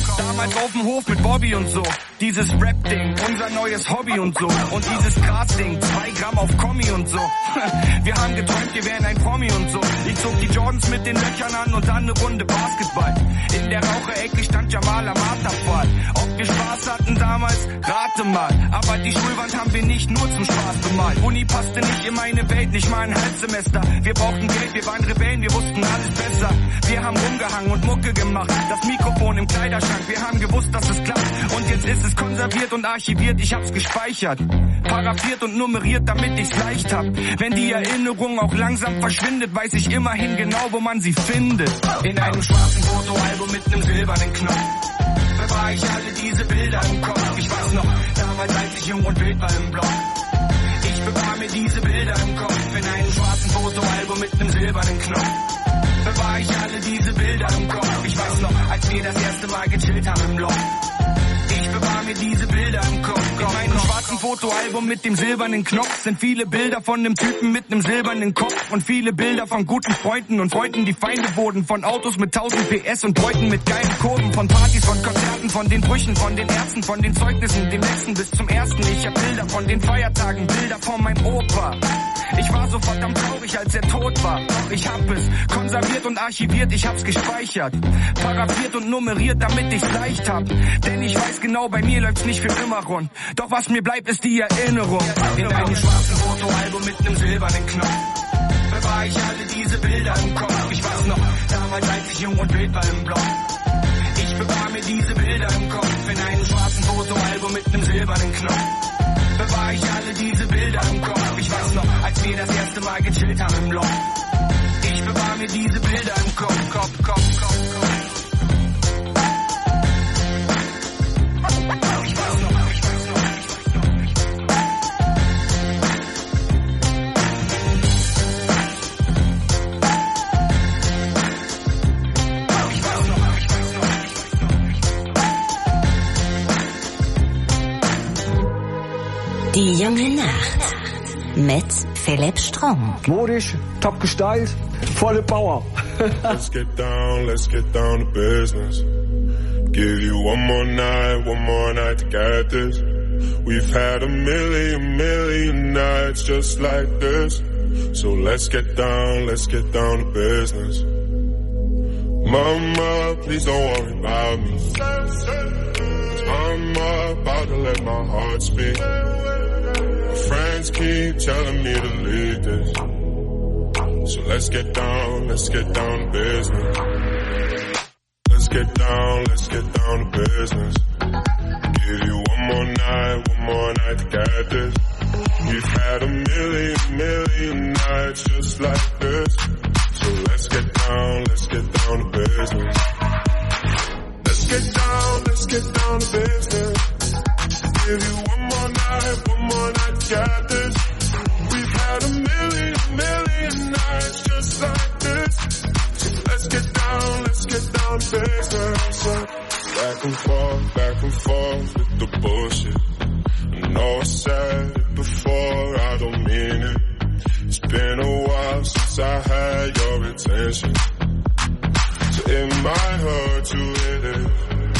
Damals auf dem Hof mit Bobby und so. Dieses Rap-Ding, unser neues Hobby und so. Und dieses Gras-Ding, zwei Gramm auf Kommi und so. Wir haben geträumt, wir wären ein Promi und so. Ich zog die Jordans mit den Löchern an und dann eine Runde Basketball. In der Raucherecke stand Jamal am Marterpfahl. Ob wir Spaß hatten damals, rate mal. Aber die Schulwand haben wir nicht nur zum Spaß bemalt. Uni passte nicht in meine Welt, nicht mal ein Halbsemester. Wir brauchten Geld, wir waren Rebellen, wir wussten alles besser. Wir haben rumgehangen und Mucke gemacht. Das Mikrofon im Kleiderschrank, wir haben gewusst, dass es klappt. Und jetzt ist es konserviert und archiviert, ich hab's gespeichert. Paraphiert und nummeriert, damit ich's leicht hab. Wenn die Erinnerung auch langsam verschwindet, weiß ich immerhin genau, wo man sie findet. In einem schwarzen Fotoalbum mit nem silbernen Knopf bewahr ich alle diese Bilder im Kopf. Ich weiß noch, damals als ich jung und wild war im Block. Ich bewahr mir diese Bilder im Kopf. In einem schwarzen Fotoalbum mit nem silbernen Knopf bewahr ich alle diese Bilder im Kopf. Ich weiß noch, als wir das erste Mal gechillt haben im Loch. Ich bewahr mir diese Bilder im Kopf. In meinem schwarzen Fotoalbum mit dem silbernen Knopf sind viele Bilder von nem Typen mit nem silbernen Kopf und viele Bilder von guten Freunden und Freunden, die Feinde wurden, von Autos mit tausend P S und Bräuten mit geilen Kurven, von Partys, von Konzerten, von den Brüchen, von den Ärzten, von den Zeugnissen, dem letzten bis zum ersten. Ich hab Bilder von den Feiertagen, Bilder von meinem Opa. Ich war so verdammt traurig, als er tot war. Doch ich hab es konserviert und archiviert, ich hab's gespeichert. Paraphiert und nummeriert, damit ich's leicht hab. Denn ich weiß genau, bei mir läuft's nicht für immer rund. Doch was mir bleibt, ist die Erinnerung. In einem schwarzen Fotoalbum mit nem silbernen Knopf bewahr ich alle diese Bilder im Kopf. Ich weiß noch, damals als ich jung und wild war im Block. Ich bewahr mir diese Bilder im Kopf. In einem schwarzen Fotoalbum mit nem silbernen Knopf bewahr ich alle diese Bilder im Kopf. Ich weiß noch, als wir das erste Mal gechillt haben im Loch. Ich bewahr mir diese Bilder im Kopf, Kopf, Kopf, Kopf, Kopf. Ich weiß noch, ich weiß noch, ich weiß noch, ich weiß noch. Ich weiß noch, ich weiß noch, ich weiß noch. Die junge Nacht mit Philipp Strunk. Modisch, top gestylt, volle Power. Let's get down, let's get down to business. Give you one more night, one more night to get this. We've had a million, million nights just like this. So let's get down, let's get down to business. Mama, please don't worry about me. I'm about to let my heart speak. My friends keep telling me to leave this. So let's get down, let's get down to business. Let's get down, let's get down to business. Give you one more night, one more night to get this. We've had a million, million nights just like this. So let's get down, let's get down to business. Let's get down, let's get down to business. Give you one more night, one more night to get this. We've had a million, million nights just like this. So let's get down, let's get down to business. Back and forth, back and forth with the bullshit. I know I said it before, I don't mean it. It's been a while since I had your attention. So it might hurt to hit it.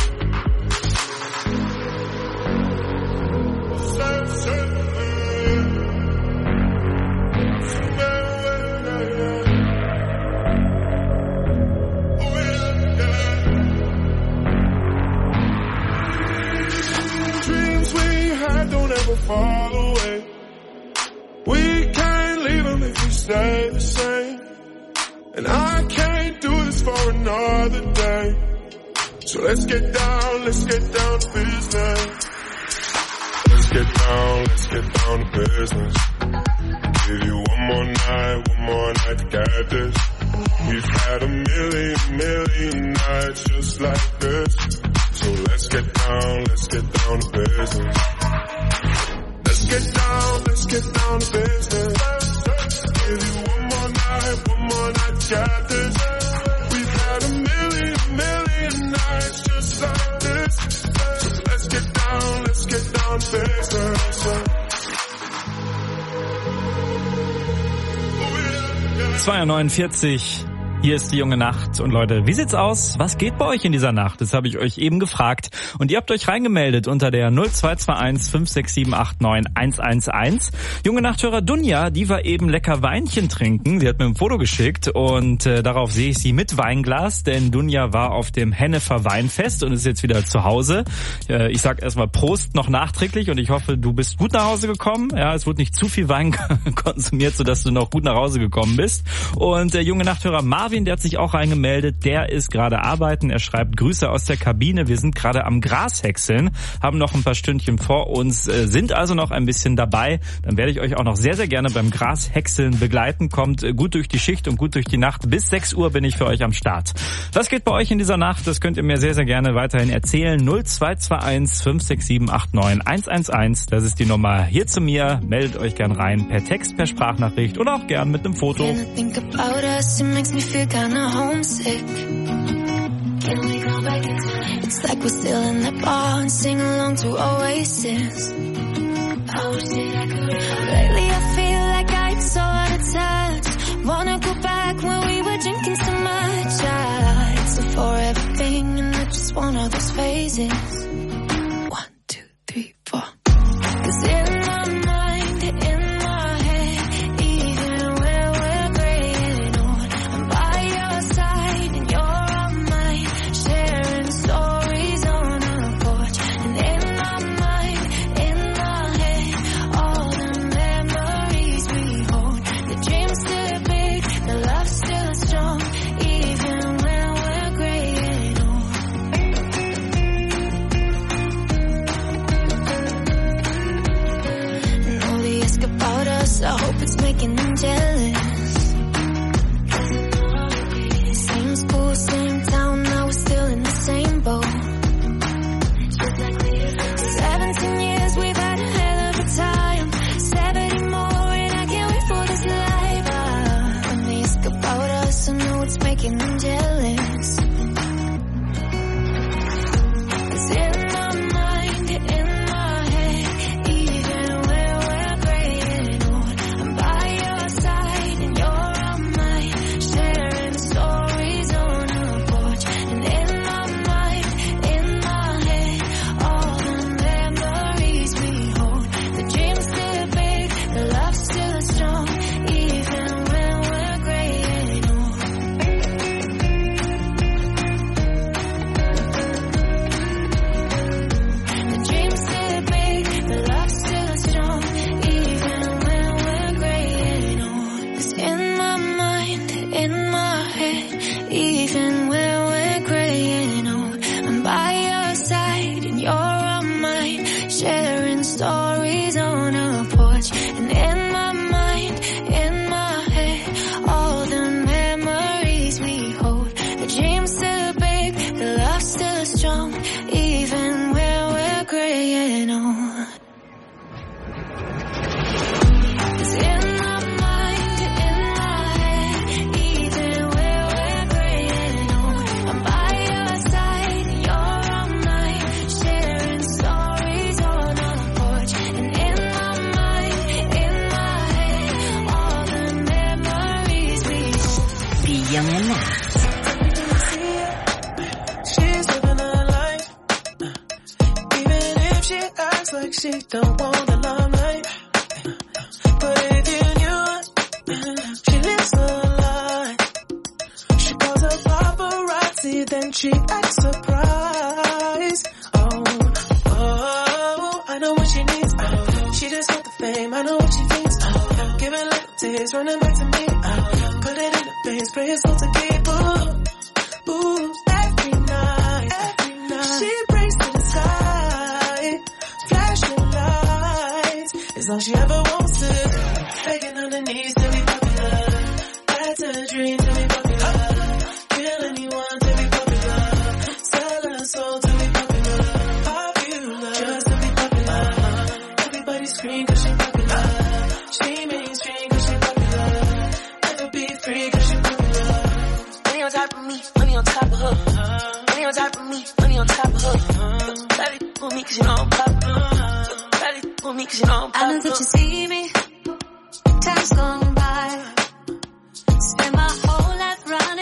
Dreams we had don't ever fall away. We can't leave them if we stay the same. And I can't do this for another day. So let's get down, let's get down to business. Let's get down, let's get down to business. Give you one more night, one more night to get this. We've had a million, million nights just like this. So let's get down, let's get down to business. Let's get down, let's get down to business. Give you one more night, one more night to get this. We've had a million, million nights just like this. So let's get down, let's get down to business. zwei Uhr neunundvierzig Hier ist die junge Nacht. Und Leute, wie sieht's aus? Was geht bei euch in dieser Nacht? Das habe ich euch eben gefragt. Und ihr habt euch reingemeldet unter der null zwei zwei eins fünf sechs sieben acht neun eins eins eins. Junge Nachthörer Dunja, die war eben lecker Weinchen trinken. Sie hat mir ein Foto geschickt und äh, darauf sehe ich sie mit Weinglas, denn Dunja war auf dem Hennefer Weinfest und ist jetzt wieder zu Hause. Äh, ich sag erstmal Prost noch nachträglich und ich hoffe, du bist gut nach Hause gekommen. Ja, es wurde nicht zu viel Wein konsumiert, sodass du noch gut nach Hause gekommen bist. Und der junge Nachthörer Marvin, der hat sich auch reingemeldet, der ist gerade arbeiten. Er schreibt Grüße aus der Kabine. Wir sind gerade am Grashäckseln, haben noch ein paar Stündchen vor uns, sind also noch ein bisschen dabei. Dann werde ich euch auch noch sehr, sehr gerne beim Grashäckseln begleiten. Kommt gut durch die Schicht und gut durch die Nacht. Bis sechs Uhr bin ich für euch am Start. Was geht bei euch in dieser Nacht? Das könnt ihr mir sehr, sehr gerne weiterhin erzählen. null zwei zwei eins fünf sechs sieben acht neun eins eins eins. Das ist die Nummer hier zu mir. Meldet euch gern rein per Text, per Sprachnachricht oder auch gern mit einem Foto. Kinda homesick. Can we go back in time? It's like we're still in the bar and sing along to Oasis. I wish that I could. Lately I feel like I'm so out of touch. Wanna go back when we were drinking so much. I it's a forever thing and I just want all those phases. One, two, three, four. 'Cause in my mind, in my head, even when we're graying old, I'm by your side and you're on mine, sharing stories on our porch. And in my mind, in my head, all the memories we hold. The dream's still big, the love's still strong, even when we're graying old. And all the ask about us, I hope it's making them jealous. Same school, same town, now we're still in the same boat. Seventeen years, we've had a hell of a time. Seventy more, and I can't wait for this life. Ah, when they ask about us, I know it's making them jealous. 'Cause in my mind, in my head, even when we're graying old, I'm by your side and you're on mine, sharing stories on our porch. And in my mind, in my head, all the memories we hold. The dream's still big, the love's still strong, even when we're graying old. The dream's still big, the love's still strong, even when we're graying old. 'Cause in my mind, in my head, even when we're graying old, I'm by your side and you're on mine, sharing stories on our porch. And in my mind, in my head, all the memories we hold. The dream's still big, the love's still strong, even when we're graying old. 'Cause in my mind, in my head, even when we're graying old, I'm by your side and you're on mine, sharing stories on our porch. And in my mind, in my head, all the memories we hold. Die junge Nacht. She's living her life, even if she acts like she don't want the limelight. But if you knew, she lives her life. She calls her paparazzi, then she acts surprised. Oh, oh, I know what she needs. Oh, she just want the fame. I know what she thinks. Oh, giving little tears, running back to me. Oh, put it in the face, pray it's all to keep. Ooh, ooh, every night, every night. She prays to the sky, flashing lights. It's all she ever wants to do. Begging on her knees to be popular. That's a dream to be popular. Kill anyone to be popular. Sell her soul to be popular. Popular, just to be popular. Everybody scream 'cause she popular. She mainstream 'cause she popular. Never be free 'cause she popular. Money on top of me, money on top of her. Money on top of me, money on top of her. Daddy with me 'cause you know I'm popular. Daddy with me 'cause you know I'm popular. I know that you see me, time's gone by. Spend my whole life running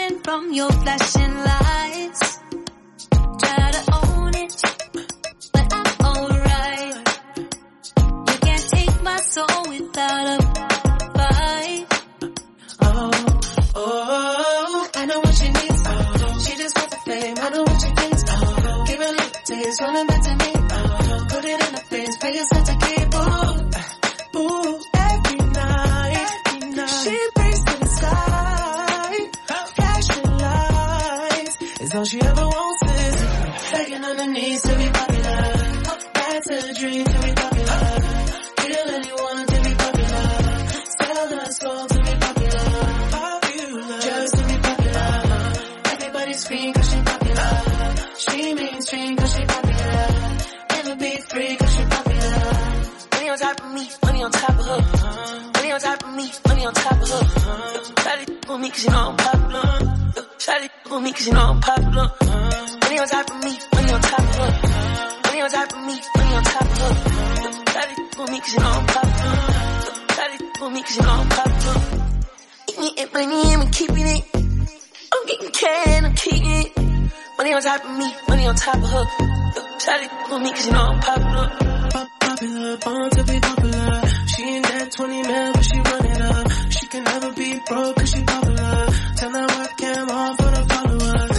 on your flashing lights. Try to own it, but I'm alright. You can't take my soul without a fight. Oh, oh, I know what she needs. Oh, she just wants the fame. I know what she thinks. Oh, give her a little taste, running back to me. Oh, put it in the face, pay yourself to keep. Ooh, ooh, every night, every night. She prays to the sky, flashing lights. It's all she ever wants is begging on her knees to be popular. That's a dream to be popular. Kill anyone to be popular. Sell her soul to be popular. Popular, just to be popular. Everybody scream 'cause she popular. She mainstream 'cause she popular. Never be free 'cause she popular. Money on top of me, money on top of her. Money on top of me, money on top of her. Shawty with me 'cause you know I'm popular. Shawty with me 'cause you know I'm popular. Money on top of me, money on top of her. Money on top of me, money on top of her. Shawty with me 'cause you know I'm popular. Shawty with me 'cause you know I'm popular. Eating it, money, I'm keeping it. I'm getting cash, I'm keeping it. Money on top of me, money on top of her. Shawty with me 'cause you know I'm popular. Popular, born to be popular. She ain't that twenty mil, but she run it up. She can never be broke 'cause she popular. Tell that webcam on for the followers.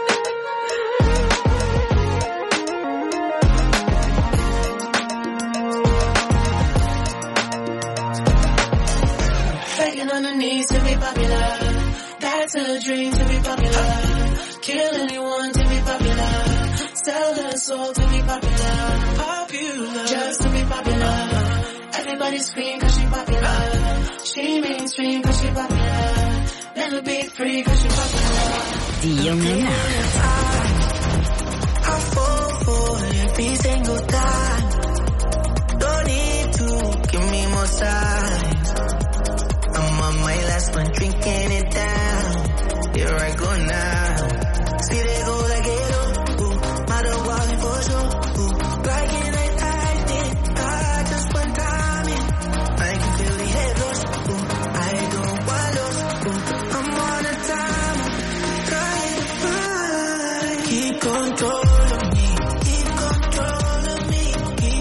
Begging on her knees to be popular. That's a dream to be popular. Kill anyone to be popular. Sell her soul to be popular. Popular, just to be popular. Everybody scream 'cause she popular. She mainstream 'cause she popular. Never be free 'cause she popular. Die junge Nacht. I fall for every single time. Don't need to give me more signs. I'm on my last one, drinking it down. Here I go now. See they go like it up. Ooh, matter what for sure. Ooh, like it like I did. I just one time in. I can feel the head rush. Ooh, I don't want lost. Ooh, I'm on a time. Trying to find. Keep control of me. Keep control of me. Keep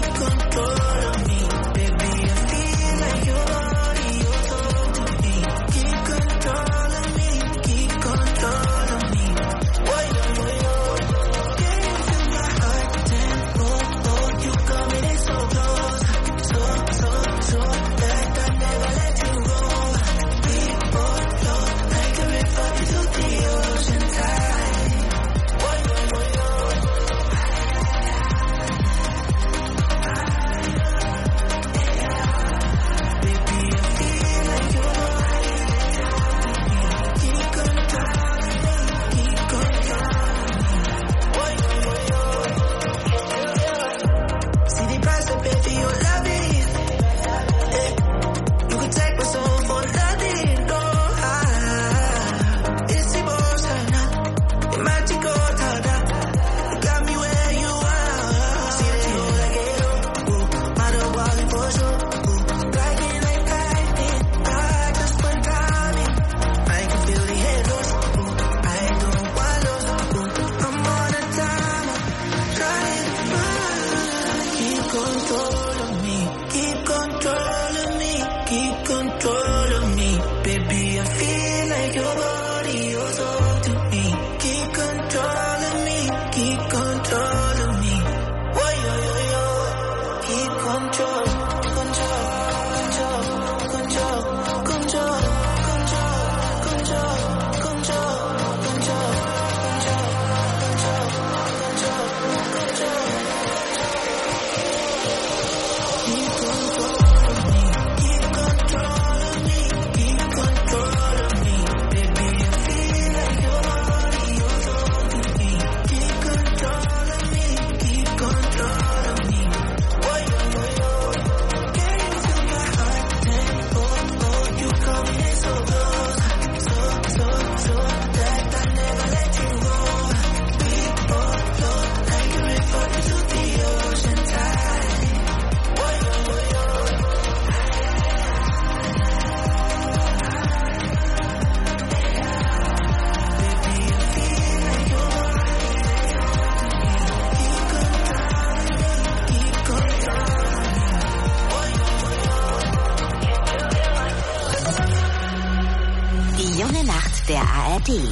der A R D.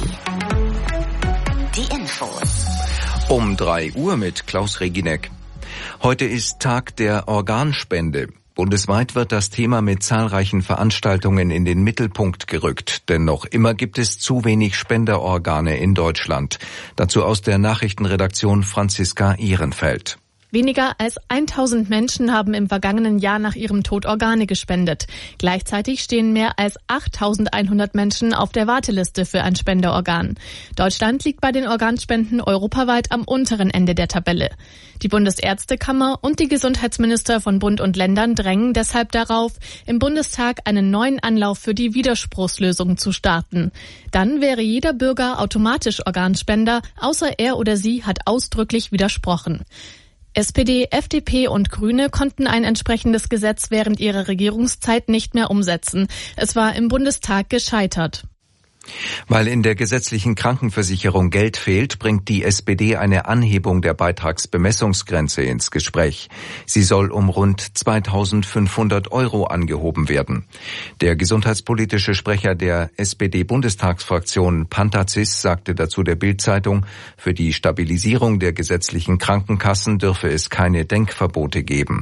Die Infos. Um drei Uhr mit Klaus Reginek. Heute ist Tag der Organspende. Bundesweit wird das Thema mit zahlreichen Veranstaltungen in den Mittelpunkt gerückt, denn noch immer gibt es zu wenig Spenderorgane in Deutschland. Dazu aus der Nachrichtenredaktion Franziska Ehrenfeld. Weniger als tausend Menschen haben im vergangenen Jahr nach ihrem Tod Organe gespendet. Gleichzeitig stehen mehr als achttausendeinhundert Menschen auf der Warteliste für ein Spenderorgan. Deutschland liegt bei den Organspenden europaweit am unteren Ende der Tabelle. Die Bundesärztekammer und die Gesundheitsminister von Bund und Ländern drängen deshalb darauf, im Bundestag einen neuen Anlauf für die Widerspruchslösung zu starten. Dann wäre jeder Bürger automatisch Organspender, außer er oder sie hat ausdrücklich widersprochen. S P D, F D P und Grüne konnten ein entsprechendes Gesetz während ihrer Regierungszeit nicht mehr umsetzen. Es war im Bundestag gescheitert. Weil in der gesetzlichen Krankenversicherung Geld fehlt, bringt die S P D eine Anhebung der Beitragsbemessungsgrenze ins Gespräch. Sie soll um rund zweitausendfünfhundert Euro angehoben werden. Der gesundheitspolitische Sprecher der S P D-Bundestagsfraktion Pantazis sagte dazu der Bild-Zeitung, für die Stabilisierung der gesetzlichen Krankenkassen dürfe es keine Denkverbote geben.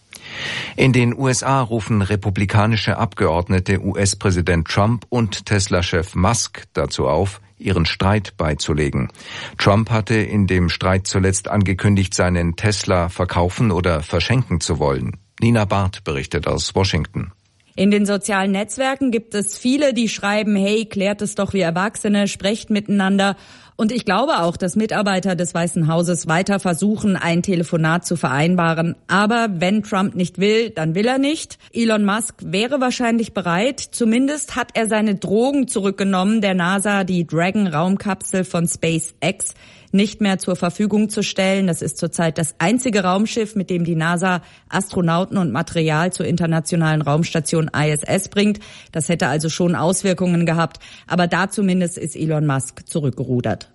In den U S A rufen republikanische Abgeordnete U S-Präsident Trump und Tesla-Chef Musk dazu auf, ihren Streit beizulegen. Trump hatte in dem Streit zuletzt angekündigt, seinen Tesla verkaufen oder verschenken zu wollen. Nina Barth berichtet aus Washington. In den sozialen Netzwerken gibt es viele, die schreiben, hey, klärt es doch wie Erwachsene, sprecht miteinander. Und ich glaube auch, dass Mitarbeiter des Weißen Hauses weiter versuchen, ein Telefonat zu vereinbaren. Aber wenn Trump nicht will, dann will er nicht. Elon Musk wäre wahrscheinlich bereit. Zumindest hat er seine Drohung zurückgenommen, der NASA die Dragon-Raumkapsel von SpaceX nicht mehr zur Verfügung zu stellen. Das ist zurzeit das einzige Raumschiff, mit dem die NASA Astronauten und Material zur internationalen Raumstation I S S bringt. Das hätte also schon Auswirkungen gehabt. Aber da zumindest ist Elon Musk zurückgerudert.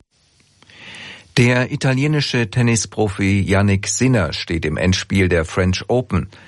Der italienische Tennisprofi Jannik Sinner steht im Endspiel der French Open.